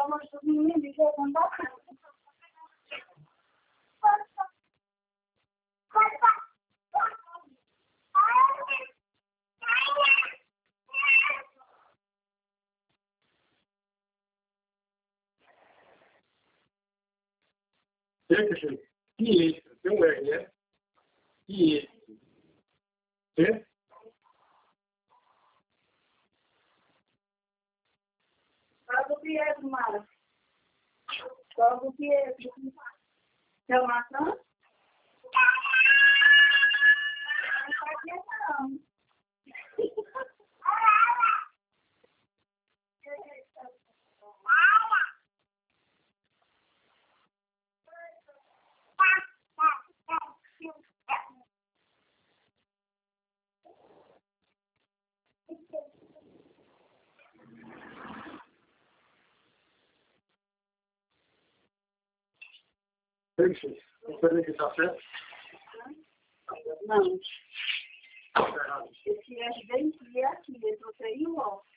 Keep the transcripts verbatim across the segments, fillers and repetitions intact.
amor do menino e já não dá. Dankeschön. Die, Junge, ja? Die. Ja? Logo que é, Mara. Logo que é. É uma maçã? Não fazia não. Dankeschön. Não sei nem que está certo. Não. Esse é bem que é aqui, eu troquei o ó.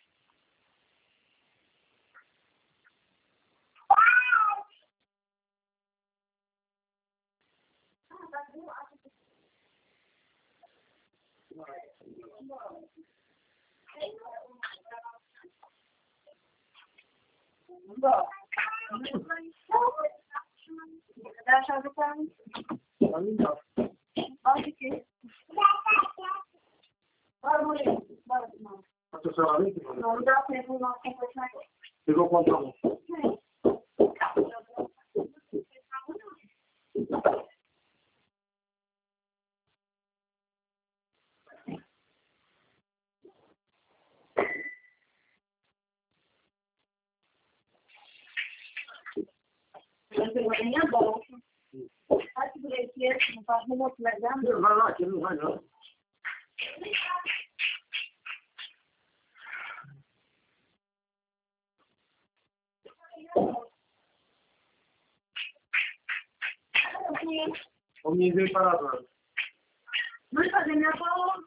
Bom. Dá a chave para mim. Pode que. Bora, mulher. Bora, irmão. Não dá tempo não conversar agora. Pegou o controle. Eu tenho a minha bolsa. Vai segurar aqui, não faz muito legal. Não vai lá, que não vai não. O menino veio para agora. Vai fazer minha bolsa.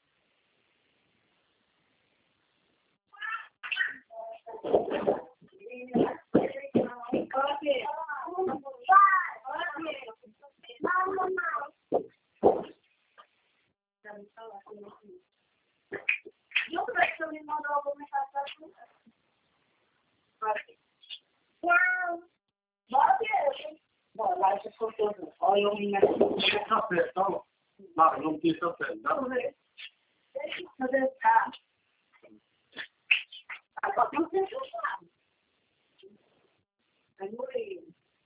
Eu creio que eu me mandou alguma mensagem para você. Não. Bora ver. Bora, vai ser gostoso. Olha o menino aqui. Está certo, tá bom. Não, não precisa estar certo. Dá para ver. Deixa eu fazer o carro. Agora não tem chave. Aí morri.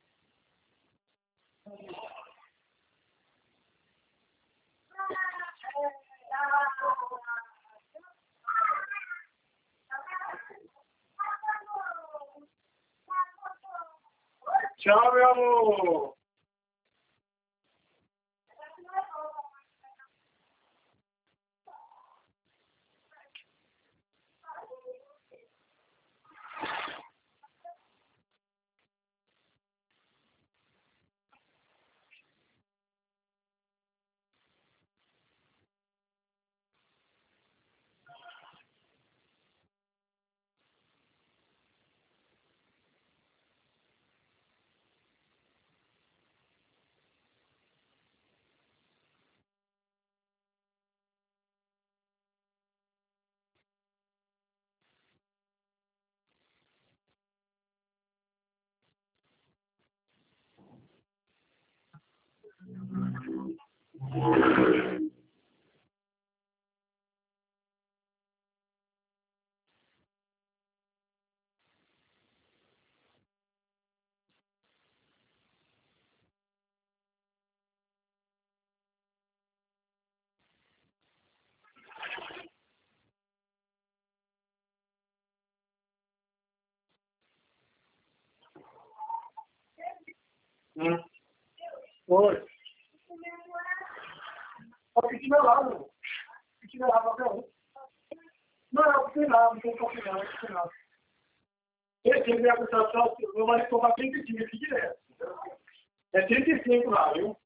Tchau, meu amor. Hum. Oi. Pode ficar lá, não. Fica lá, qualquer um. Não, não tem nada, não tem qualquer não, não tem nada. Esse é a apresentação, meu marido compra trinta e cinco aqui direto. É trinta e cinco lá, viu?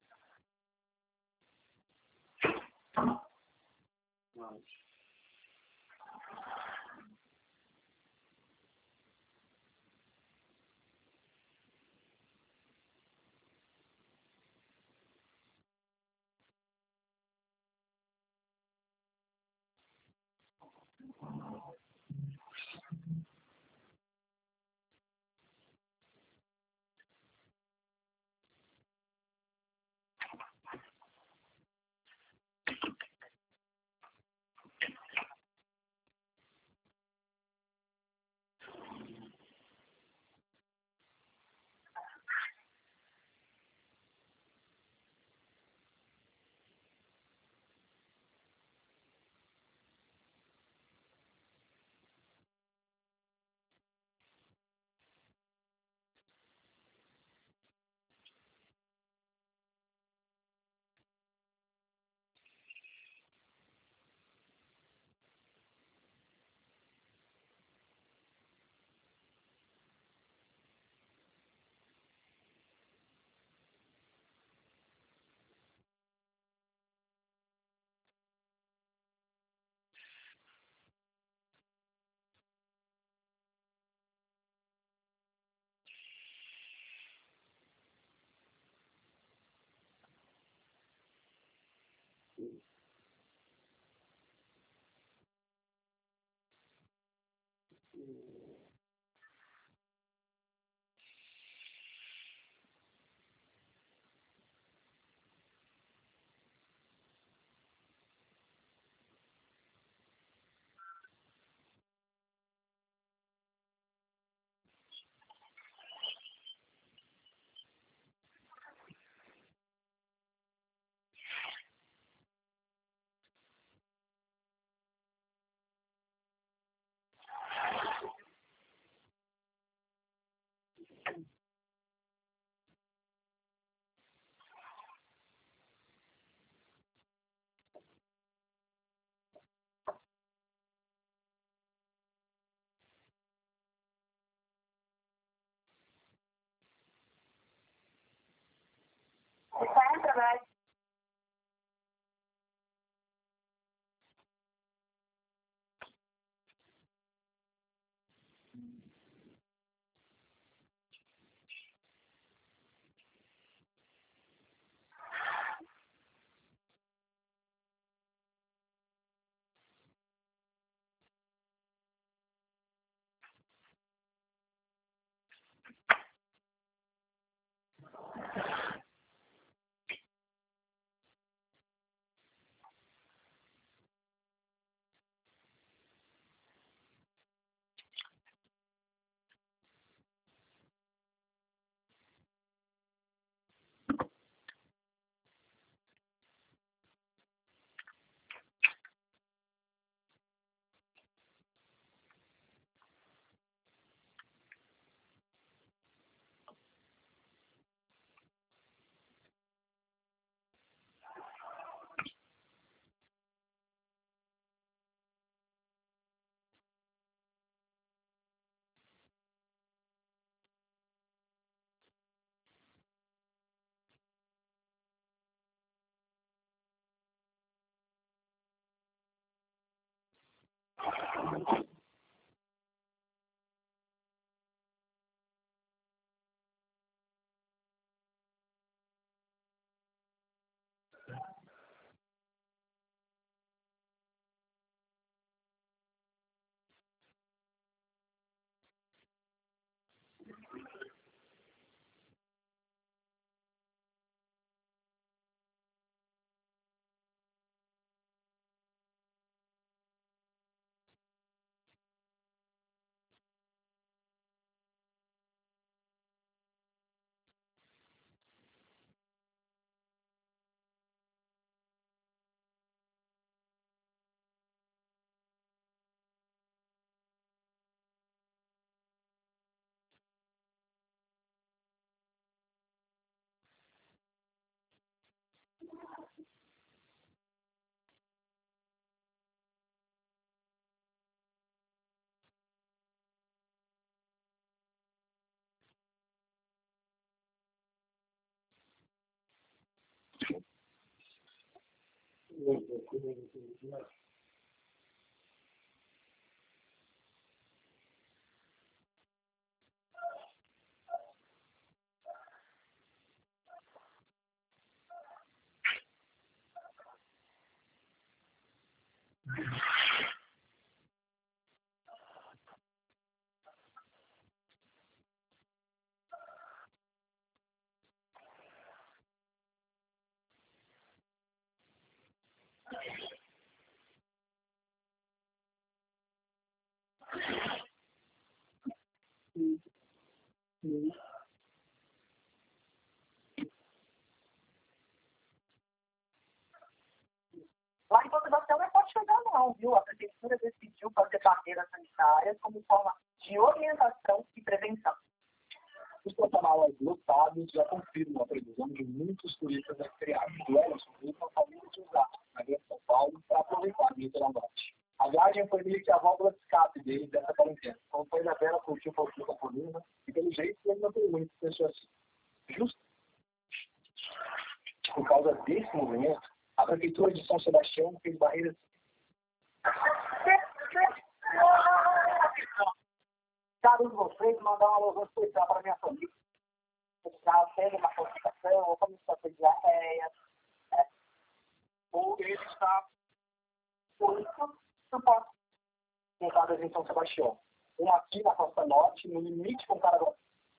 Lá em Portugal não pode chegar não, viu? A prefeitura decidiu fazer barreiras sanitárias como forma de orientação e prevenção. Os porta-malas lotados já confirmam a previsão de muitos turistas nesse feriado. O Emerson veio com a família de Osasco, na Grande São Paulo, para aproveitar o litoral norte. A viagem foi meio que a válvula de escape dele dessa quarentena. Então foi na Vera curtir um pouquinho da colina, e pelo jeito ele não tem muitas pessoas assim. Justo por causa desse movimento, a Prefeitura de São Sebastião fez barreiras. Caros vocês, mandar um alô especial para minha família. Já teve uma consultação, ou começou a ter diarreia. É. Ou ele está Por isso, não posso. montadas em São Sebastião. Uma aqui na Costa Norte, no limite com Caraguá.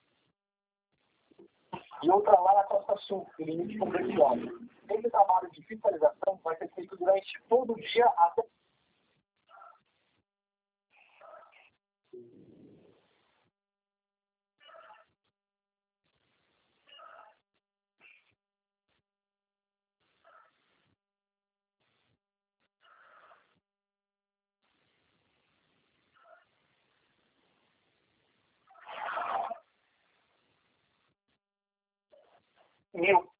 E outra lá na Costa Sul, no limite com Bertioga. Esse trabalho de fiscalização vai ser feito durante todo o dia até. Mil.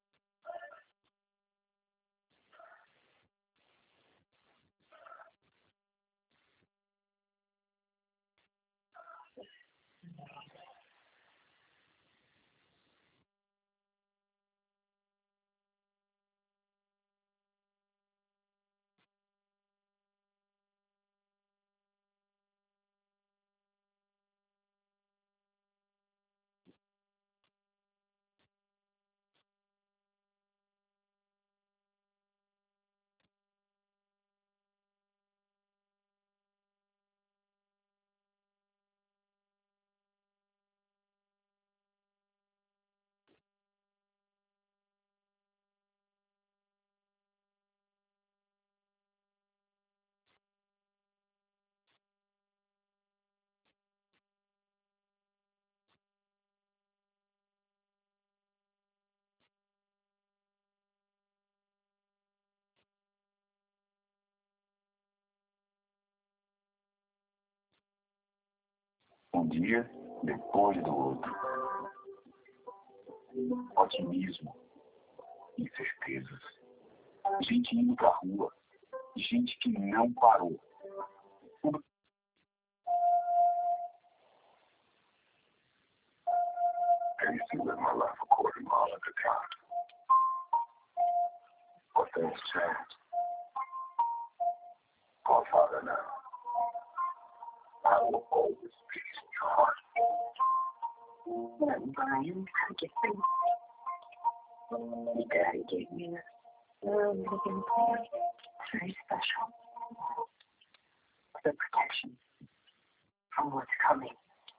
Um dia depois do outro. Otimismo, incertezas. Gente indo pra rua. Gente que não parou. Tudo. I used to live my life a quarter mile at a time. But things changed. I'm father now. I will always be in your heart. And Brian, I get through. Your daddy gave me a little looking thing. Very special. The protection from what's coming.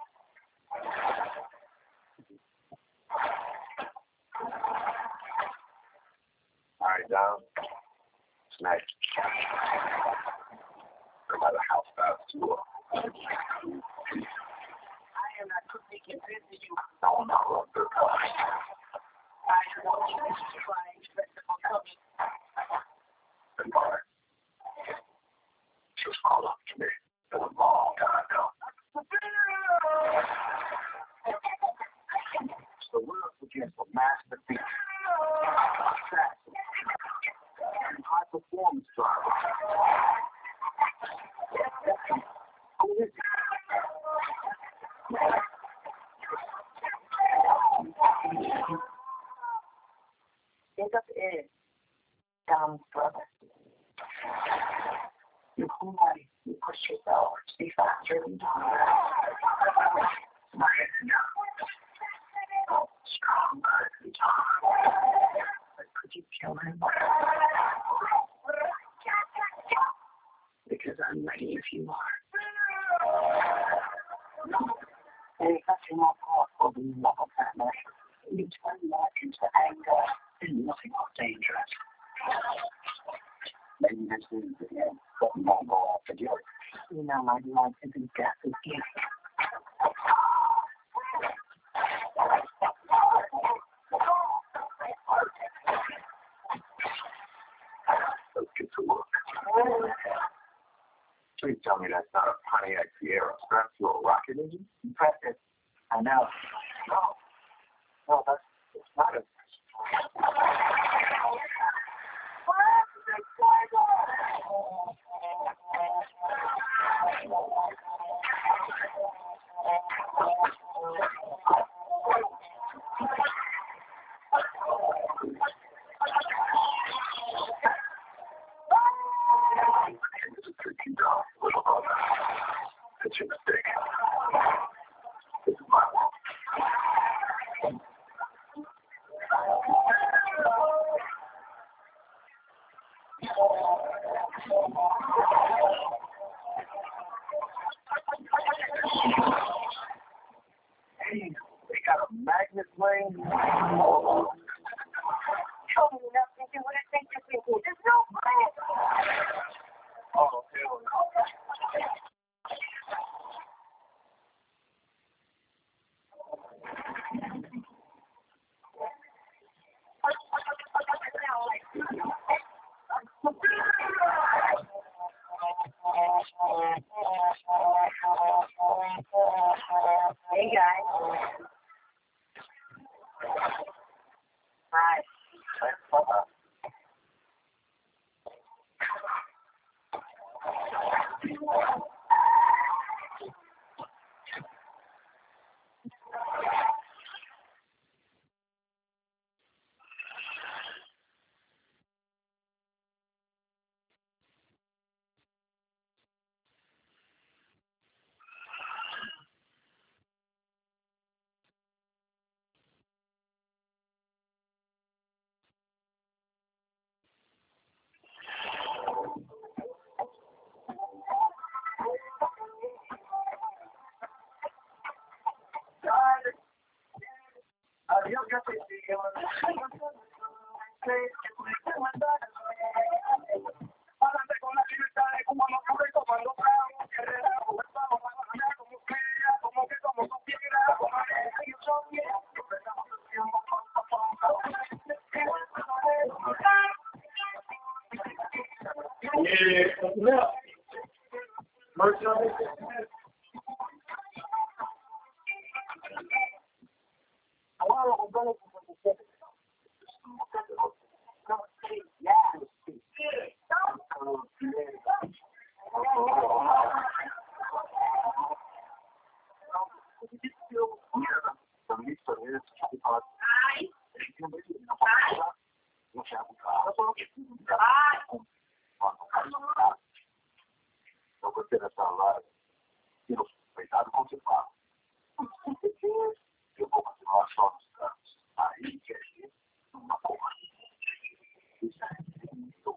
All right, Dom. Tonight, no matter how fast you are, I am not making this to you. no, no, no, no. I want you to try and expect them coming. And Mark, just call up to me. It was a long time ago. So we're up against a masterpiece. High performance driver. Who is it? Jacob is Dom's brother. You're somebody you push yourself to be faster than Dom. Smarter than Dom. Stronger than Dom. But could you kill him? Because I'm ready if you are. There is nothing more powerful than the love of that man. You turn that into anger and nothing more dangerous. Maybe this is the end, but we won't go after you. You know my life is in death with you. Let's get to work. Please tell me that's not a Pontiac Sierra strapped to a rocket engine? Impressive. I know. No. No, that's it's not a Taking down little brother. It's your mistake. This is my fault. Hey, they got a magnet ring. Show me nothing to what I think you're thinking. There's no plan. Oh, hell no. Hey guys. Hi. Yeah, no. Merch on it. Deus, cuidado com o que fala. Eu vou continuar só nos cantos. Aí que é uma porra. Isso é muito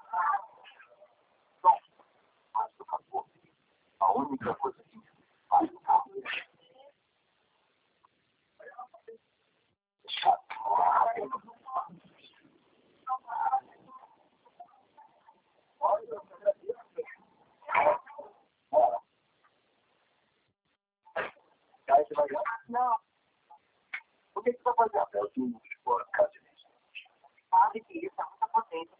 bom. Mas, por favor, a única coisa que faz o carro é chato. Não. O que você vai fazer? Eu tenho de fora, casa de mim. Sabe que isso é muita potência.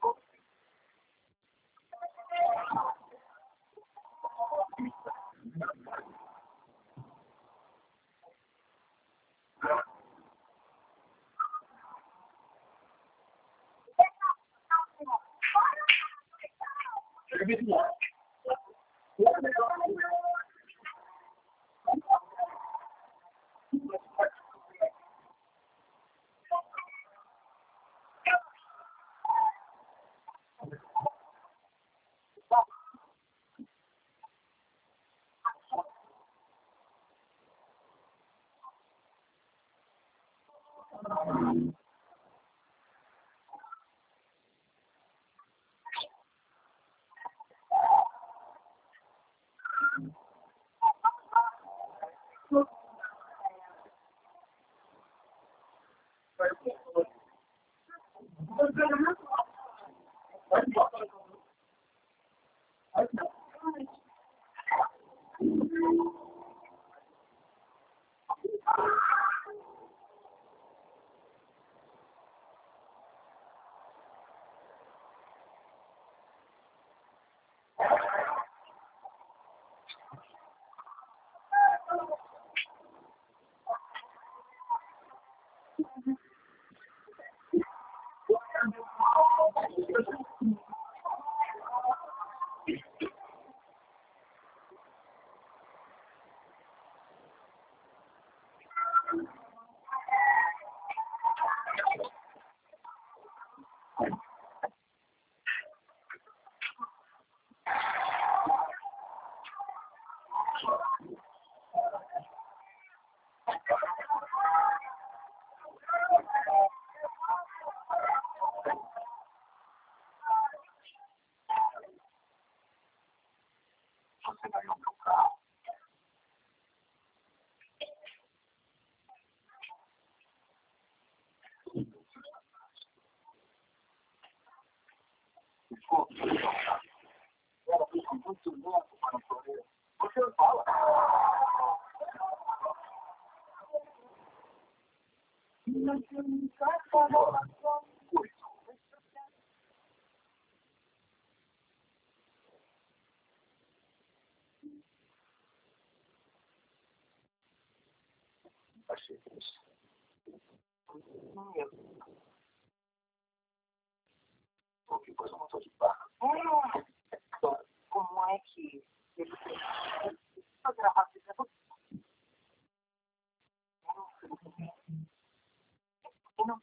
Você ganhou meu carro. Desculpe, ela fica muito louco para poder. Você não fala. Achei isso. Qualquer coisa eu não estou de barra. Como é que ele fazer a rápida? Não.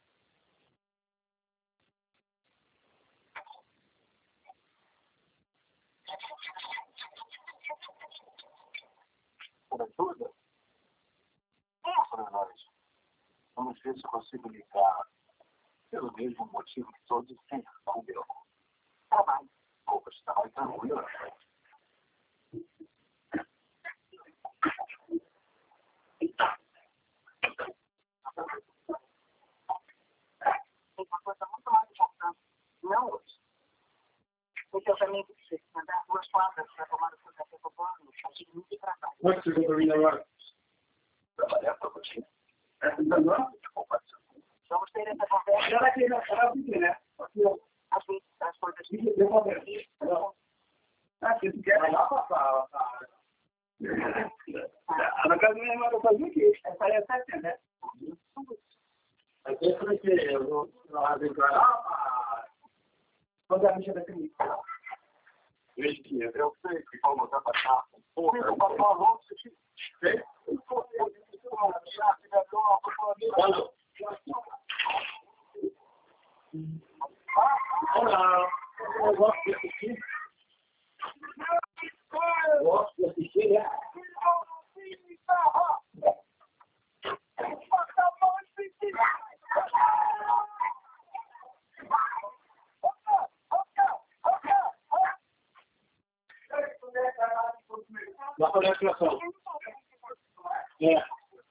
Por ajuda? Para nós. Vamos ver se eu consigo ligar pelo mesmo motivo que todos têm. Vamos ver. Trabalho. Pouco está mais tranquilo. Tem uma coisa muito mais importante. Não hoje. Porque eu também preciso mandar duas quadras para tomar o seu café com banho. Achei muito engraçado. Quanto você vai vir agora? Trabalhar para você. É, não? Vamos ter essa conversa. Já vai ter, já vai ter, né? As as coisas que Eu vou ver. Ah, se você quer lá, passar. Na casa da minha irmã, eu fazia aqui. Essa aí é sete, né? Aí eu falei que eu vou lá entrar lá, quando a bicha da clínica. Veja que eu sei que vamos botar para cá. Porra, eu vou falar logo isso aqui. Vem? Olá, eu gosto de assistir. Eu gosto de assistir, né? Dá para a respiração. É.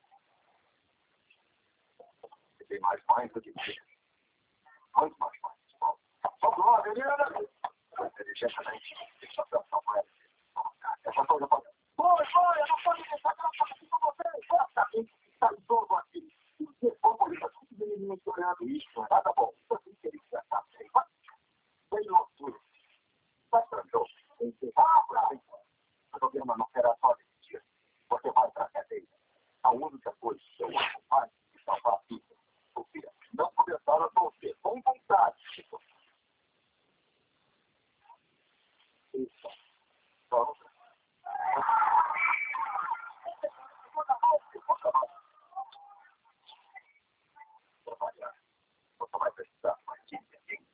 Tem mais pães do que mais. Muito mais pães. Sobrou a menina. Deixa essa daí. Deixa eu pensar. Essa coisa pode. Foi, foi, eu não pode deixar que ela faça aqui com vocês. Tá aqui, tá todo aqui. Como ele está mentorando isso, nada bom. Isso aqui que ele já está bem. Foi loucura. Vai para o ah, para mim. O problema não será só desistir. Você vai para a cadeia. A única coisa que eu acho mais é salvar a vida. Porque não começaram a torcer com vontade. Isso. Vamos. Trabalhar. Você vai precisar mais de ninguém.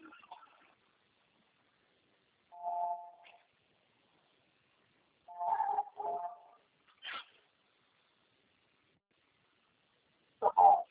Tá bom.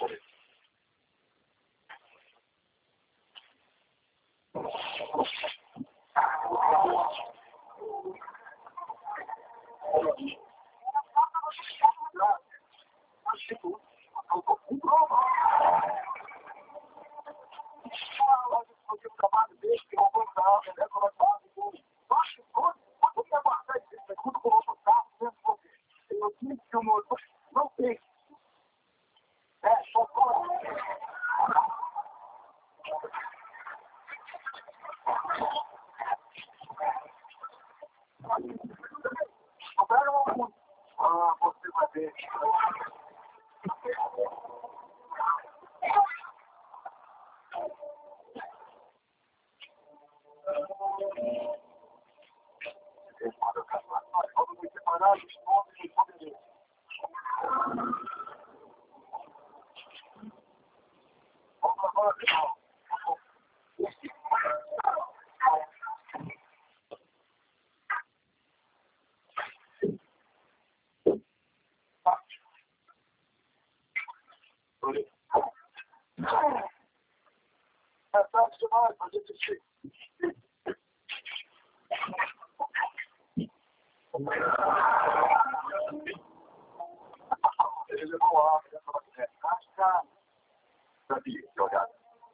Não tem. É, só pode. Ah, você vai ver. Vamos me separar dos pontos de poder. Vamos agora, pessoal. É tarde demais para a gente assistir. Ele levou a arma dessa maquinete. Casca. Sabia que olhada.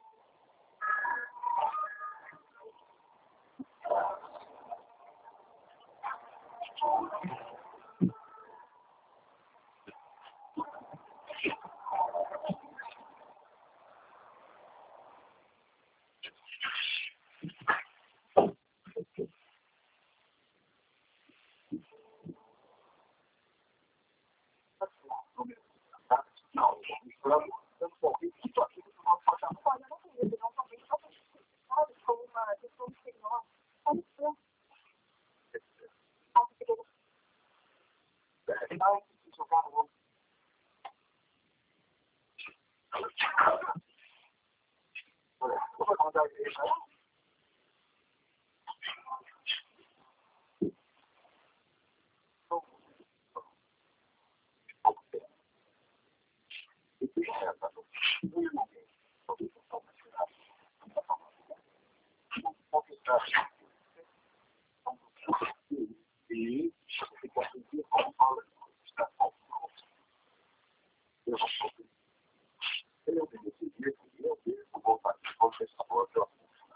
Não, misturando. Eu não ouvi isso aqui do nosso patamar. Olha, eu não conheço, não também. Só para sabe como uma questão de senhor. Como que é? Não, isso eu não. Vou contar a igreja. E eu decidi que eu mesmo vou fazer essa outra.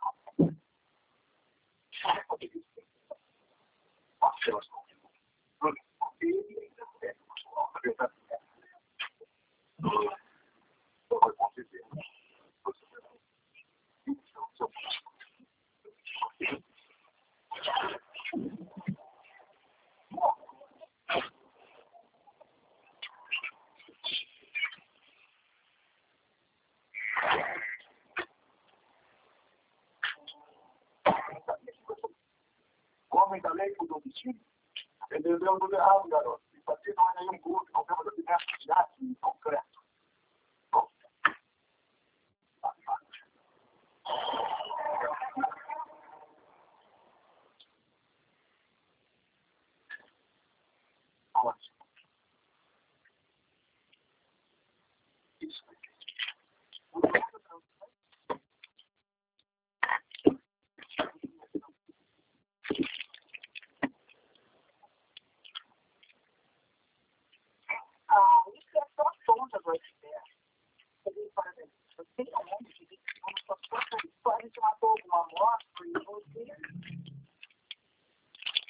O homem da lei mudou de time. Entendeu tudo errado, garoto. Isso aqui não é nenhum grupo, não temos elementos de arte em concreto.